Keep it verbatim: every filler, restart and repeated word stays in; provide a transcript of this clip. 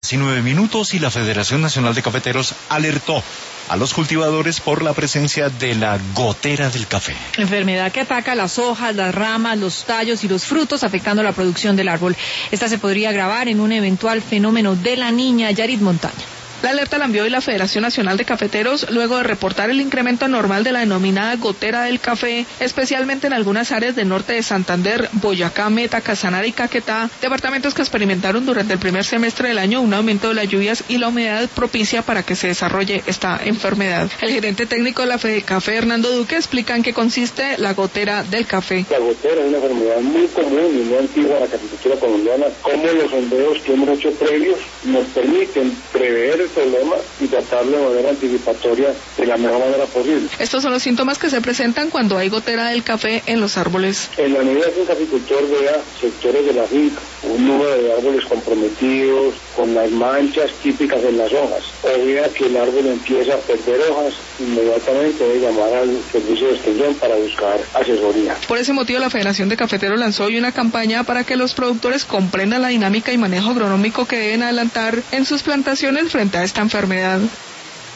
y nueve minutos y la Federación Nacional de Cafeteros alertó a los cultivadores por la presencia de la gotera del café. Enfermedad que ataca las hojas, las ramas, los tallos y los frutos, afectando la producción del árbol. Esta se podría agravar en un eventual fenómeno de la niña. Yarit Montaña. La alerta la envió hoy la Federación Nacional de Cafeteros luego de reportar el incremento anormal de la denominada gotera del café, especialmente en algunas áreas del norte de Santander, Boyacá, Meta, Casanare y Caquetá, departamentos que experimentaron durante el primer semestre del año un aumento de las lluvias y la humedad propicia para que se desarrolle esta enfermedad. El gerente técnico de la FEDECAFE, Hernando Duque, explica en qué consiste la gotera del café. La gotera es una enfermedad muy común y muy antigua en la caficultura colombiana, como los sondeos que hemos hecho previos nos permiten prever problema y tratarlo de manera anticipatoria de la mejor manera posible. Estos son los síntomas que se presentan cuando hay gotera del café en los árboles. En la medida que un caficultor vea sectores de la finca, un número de árboles comprometidos, con las manchas típicas en las hojas, o vea que el árbol empieza a perder hojas, inmediatamente debe llamar al servicio de extensión para buscar asesoría. Por ese motivo, la Federación de Cafeteros lanzó hoy una campaña para que los productores comprendan la dinámica y manejo agronómico que deben adelantar en sus plantaciones frente a esta enfermedad.